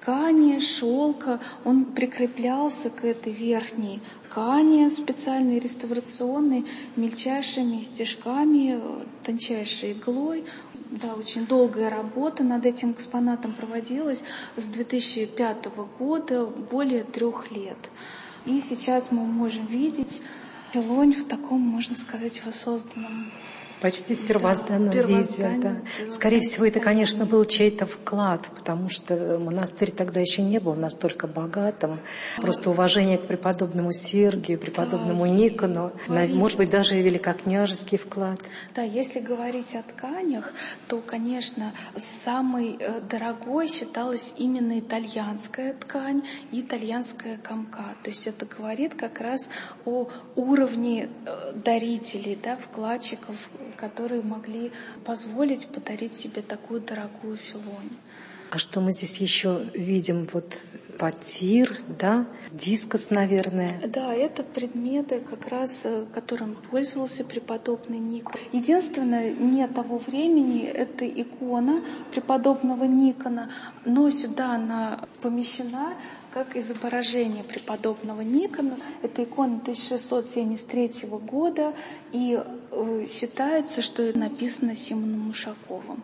[SPEAKER 4] ткани, шелка, он прикреплялся к этой верхней ткани специальной реставрационной, мельчайшими стежками, тончайшей иглой. Да, очень долгая работа над этим экспонатом проводилась с две тысячи пятого года, более трех лет. И сейчас мы можем видеть Филонь в таком, можно сказать, воссозданном,
[SPEAKER 2] почти в первозданном
[SPEAKER 4] да,
[SPEAKER 2] виде. Да. Скорее всего, это, конечно, был чей-то вклад, потому что монастырь тогда еще не был настолько богатым. Просто уважение к преподобному Сергию, преподобному да, Никону, говорить, может быть, даже и великокняжеский вклад.
[SPEAKER 4] Да, если говорить о тканях, то, конечно, самой дорогой считалась именно итальянская ткань и итальянская камка. То есть это говорит как раз о уровне дарителей, да, вкладчиков, которые могли позволить подарить себе такую дорогую Филонь.
[SPEAKER 2] А что мы здесь еще видим? Вот потир, да, дискос, наверное.
[SPEAKER 4] Да, это предметы, как раз, которым пользовался преподобный Никон. Единственное, не того времени, это икона преподобного Никона, но сюда она помещена как изображение преподобного Никона. Это икона тысяча шестьсот семьдесят третьего года, и э, считается, что это написано Симоном Ушаковым.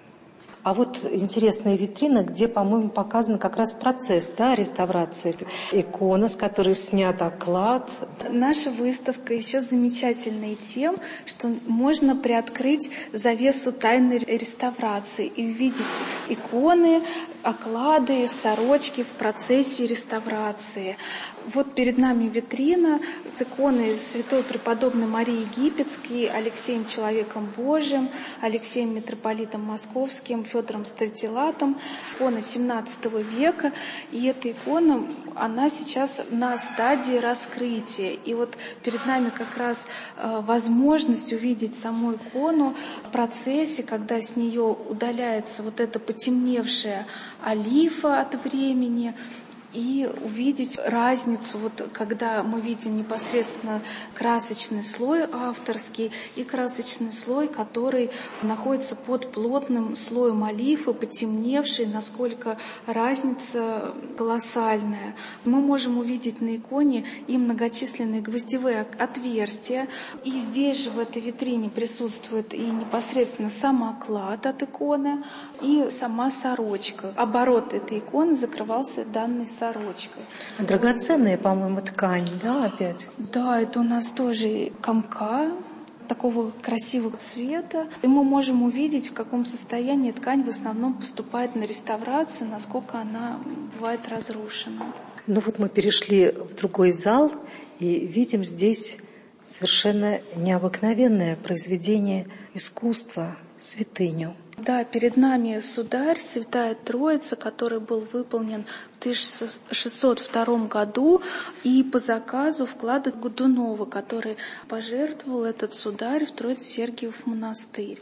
[SPEAKER 2] А вот интересная витрина, где, по-моему, показан как раз процесс, да, реставрации. Икона, с которой снят оклад.
[SPEAKER 4] Наша выставка еще замечательна и тем, что можно приоткрыть завесу тайны реставрации и увидеть иконы, оклады, сорочки в процессе реставрации. Вот перед нами витрина с иконой святой преподобной Марии Египетской, Алексеем Человеком Божиим, Алексеем Митрополитом Московским, Федором Стратилатом. Икона семнадцатого века. И эта икона, она сейчас на стадии раскрытия. И вот перед нами как раз возможность увидеть саму икону в процессе, когда с нее удаляется вот эта потемневшая олифа от времени, и увидеть разницу, вот, когда мы видим непосредственно красочный слой авторский и красочный слой, который находится под плотным слоем олифы, потемневший, насколько разница колоссальная. Мы можем увидеть на иконе и многочисленные гвоздевые отверстия, и здесь же в этой витрине присутствует и непосредственно сам оклад от иконы, и сама сорочка. Оборот этой иконы закрывался данной сорочкой.
[SPEAKER 2] Драгоценная, по-моему, ткань, да, опять?
[SPEAKER 4] Да, это у нас тоже камка такого красивого цвета. И мы можем увидеть, в каком состоянии ткань в основном поступает на реставрацию, насколько она бывает разрушена.
[SPEAKER 2] Ну вот мы перешли в другой зал и видим здесь совершенно необыкновенное произведение искусства, святыню.
[SPEAKER 4] Да, перед нами сударь, Святая Троица, который был выполнен в тысяча шестьсот втором году и по заказу вклада Годунова, который пожертвовал этот сударь в Троице-Сергиев монастырь.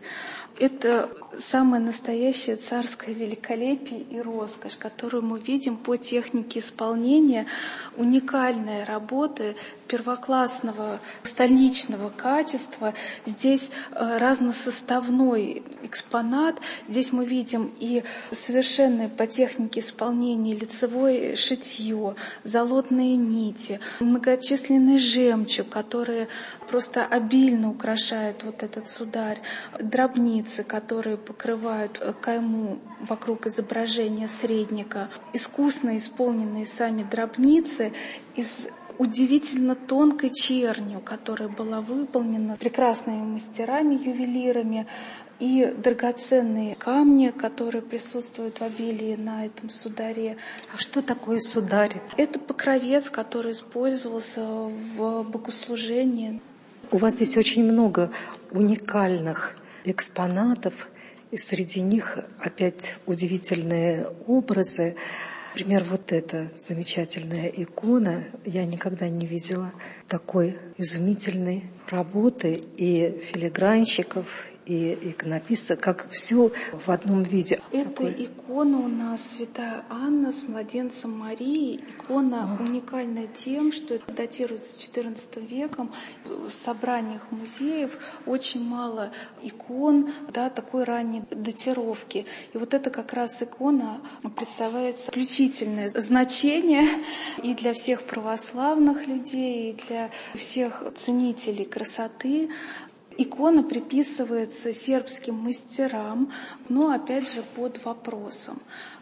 [SPEAKER 4] Это самое настоящее царское великолепие и роскошь, которую мы видим по технике исполнения. Уникальная работа первоклассного столичного качества. Здесь разносоставной экспонат. Здесь мы видим и совершенное по технике исполнения лицевое шитье, золотные нити, многочисленный жемчуг, которые просто обильно украшают вот этот сударь, дробницы, которые покрывают кайму вокруг изображения средника, искусно исполненные сами дробницы из удивительно тонкой чернью, которая была выполнена прекрасными мастерами-ювелирами, и драгоценные камни, которые присутствуют в обилии на этом сударе.
[SPEAKER 2] А что такое сударь?
[SPEAKER 4] Это покровец, который использовался в богослужении.
[SPEAKER 2] У вас здесь очень много уникальных экспонатов, и среди них опять удивительные образы. Например, вот эта замечательная икона, я никогда не видела такой изумительной работы и филигранщиков, и иконописца, как все в одном виде.
[SPEAKER 4] Это
[SPEAKER 2] Такое.
[SPEAKER 4] икона у нас Святая Анна с младенцем Марии. Икона уникальная тем, что это датируется четырнадцатым веком. В собраниях музеев очень мало икон, да, такой ранней датировки. И вот это как раз икона представляет исключительное значение и для всех православных людей, и для всех ценителей красоты. Икона приписывается сербским мастерам, но опять же под вопросом.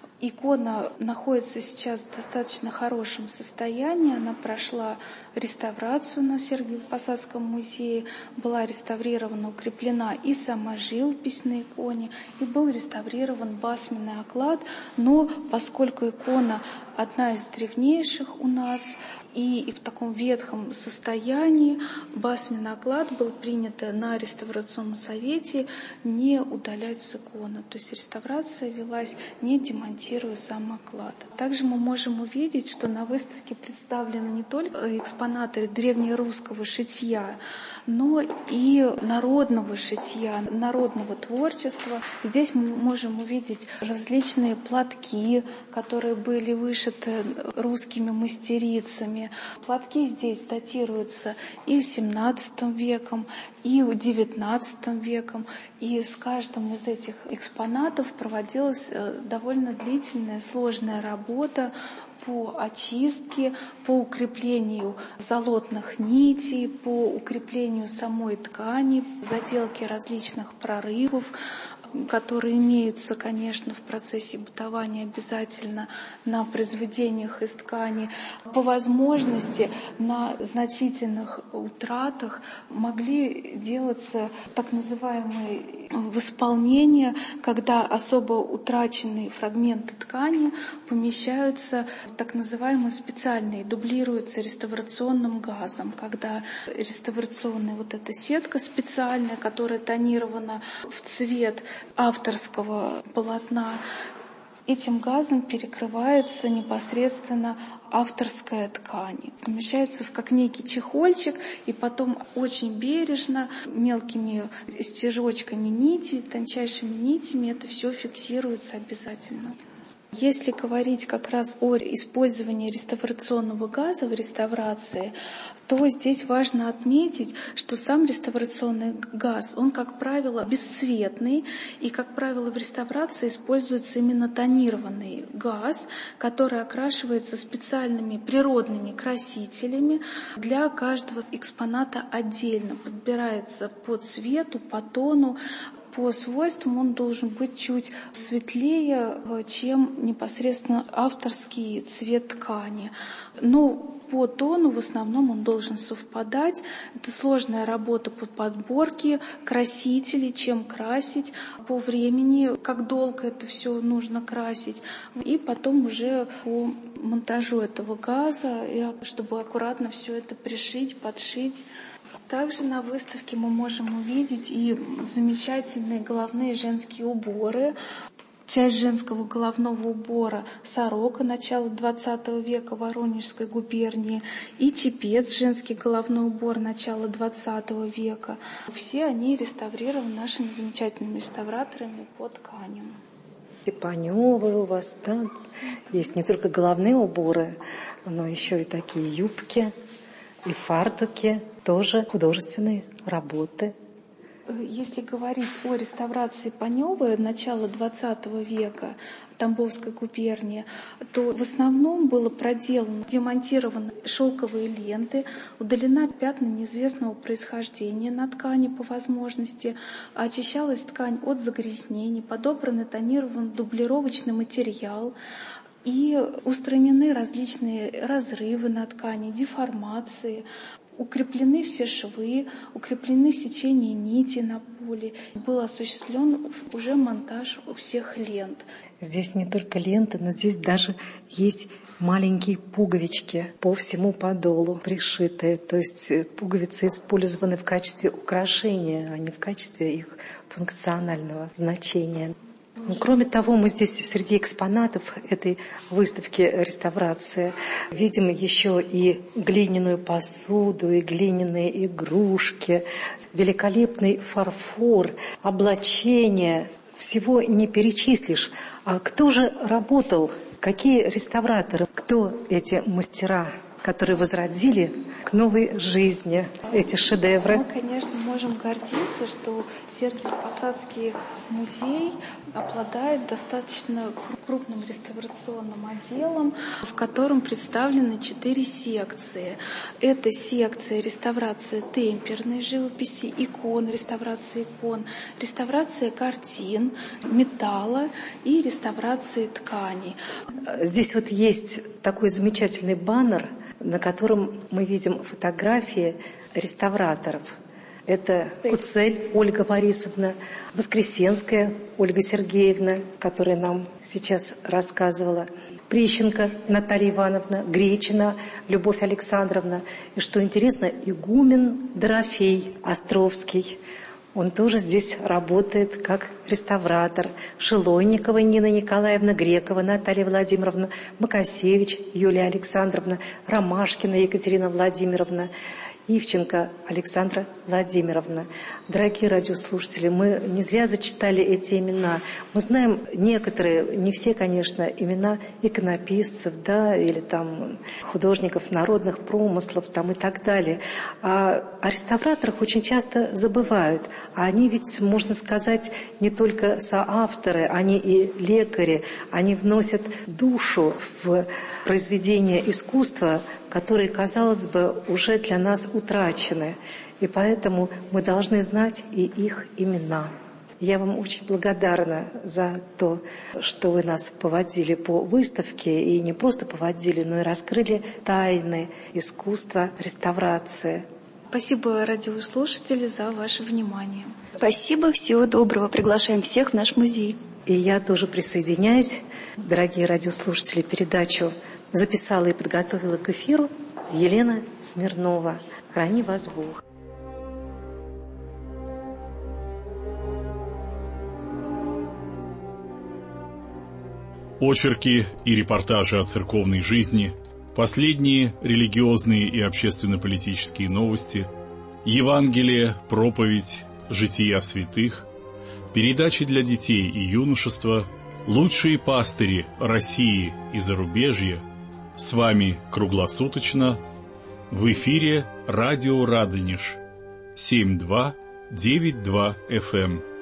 [SPEAKER 4] Икона находится сейчас в достаточно хорошем состоянии. Она прошла реставрацию на Сергиево-Посадском музее, была реставрирована, укреплена и сама живопись на иконе, и был реставрирован басменный оклад. Но поскольку икона одна из древнейших у нас, и, и в таком ветхом состоянии, басменный оклад был принято на реставрационном совете не удалять с иконы. То есть реставрация велась, не демонтируя сам оклад. Также мы можем увидеть, что на выставке представлены не только экспонаты древнерусского шитья, но и народного шитья, народного творчества. Здесь мы можем увидеть различные платки, которые были вышиты русскими мастерицами. Платки здесь датируются и семнадцатым веком, и девятнадцатым веком. И с каждым из этих экспонатов проводилась довольно длительная, сложная работа по очистке, по укреплению золотных нитей, по укреплению самой ткани, заделке различных прорывов, которые имеются, конечно, в процессе бытования обязательно на произведениях из ткани. По возможности на значительных утратах могли делаться так называемые восполнения, когда особо утраченные фрагменты ткани помещаются в так называемые специальные, дублируются реставрационным газом, когда реставрационная вот эта сетка специальная, которая тонирована в цвет авторского полотна, этим газом перекрывается непосредственно авторская ткань. Помещается в как некий чехольчик, и потом очень бережно, мелкими стежочками нити, тончайшими нитями это все фиксируется обязательно. Если говорить как раз о использовании реставрационного газа в реставрации, то здесь важно отметить, что сам реставрационный газ, он, как правило, бесцветный, и, как правило, в реставрации используется именно тонированный газ, который окрашивается специальными природными красителями. Для каждого экспоната отдельно подбирается по цвету, по тону. По свойствам он должен быть чуть светлее, чем непосредственно авторский цвет ткани. Но по тону в основном он должен совпадать. Это сложная работа по подборке красителей, чем красить, по времени, как долго это все нужно красить. И потом уже по монтажу этого газа, чтобы аккуратно все это пришить, подшить. Также на выставке мы можем увидеть и замечательные головные женские уборы. Часть женского головного убора «Сорока» начала двадцатого века Воронежской губернии и «Чепец» женский головной убор начала двадцатого века. Все они реставрированы нашими замечательными реставраторами по тканям.
[SPEAKER 2] И паневые у вас, да? Есть не только головные уборы, но еще и такие юбки, и фартуки, тоже художественные работы.
[SPEAKER 4] Если говорить о реставрации Паневой начала двадцатого века Тамбовской губернии, то в основном было проделано, демонтированы шелковые ленты, удалена пятна неизвестного происхождения на ткани по возможности, очищалась ткань от загрязнений, подобран и тонирован дублировочный материал, и устранены различные разрывы на ткани, деформации. Укреплены все швы, укреплены сечения нити на поле. Был осуществлен уже монтаж всех лент.
[SPEAKER 2] Здесь не только ленты, но здесь даже есть маленькие пуговички по всему подолу пришитые. То есть пуговицы использованы в качестве украшения, а не в качестве их функционального значения. Кроме того, мы здесь среди экспонатов этой выставки реставрации видим еще и глиняную посуду, и глиняные игрушки, великолепный фарфор, облачения. Всего не перечислишь. А кто же работал? Какие реставраторы? Кто эти мастера, которые возродили к новой жизни эти шедевры?
[SPEAKER 4] Мы, конечно, можем гордиться, что Сергиево-Посадский музей обладает достаточно крупным реставрационным отделом, в котором представлены четыре секции. Это секция реставрации темперной живописи, икон, реставрация икон, реставрация картин, металла и реставрация тканей.
[SPEAKER 2] Здесь вот есть такой замечательный баннер, на котором мы видим фотографии реставраторов. Это Куцель Ольга Борисовна, Воскресенская Ольга Сергеевна, которая нам сейчас рассказывала, Прищенко Наталья Ивановна, Гречина Любовь Александровна. И что интересно, игумен Дорофей Островский. Он тоже здесь работает как реставратор. Шелонникова Нина Николаевна, Грекова Наталья Владимировна, Макасевич Юлия Александровна, Ромашкина Екатерина Владимировна, Ивченко Александра Владимировна. Дорогие радиослушатели, мы не зря зачитали эти имена. Мы знаем некоторые, не все, конечно, имена иконописцев, да, или там художников народных промыслов там, и так далее. А о реставраторах очень часто забывают. А они ведь, можно сказать, не только соавторы, они и лекари. Они вносят душу в произведение искусства, которые, казалось бы, уже для нас утрачены. И поэтому мы должны знать и их имена. Я вам очень благодарна за то, что вы нас поводили по выставке, и не просто поводили, но и раскрыли тайны искусства реставрации.
[SPEAKER 4] Спасибо, радиослушатели, за ваше внимание.
[SPEAKER 3] Спасибо, всего доброго. Приглашаем всех в наш музей.
[SPEAKER 2] И я тоже присоединяюсь, дорогие радиослушатели, передачу записала и подготовила к эфиру Елена Смирнова. Храни вас Бог.
[SPEAKER 5] Очерки и репортажи о церковной жизни, последние религиозные и общественно-политические новости, Евангелие, проповедь, жития святых, передачи для детей и юношества, лучшие пастыри России и зарубежья. С вами круглосуточно в эфире радио Радонеж семь два девять два эф эм.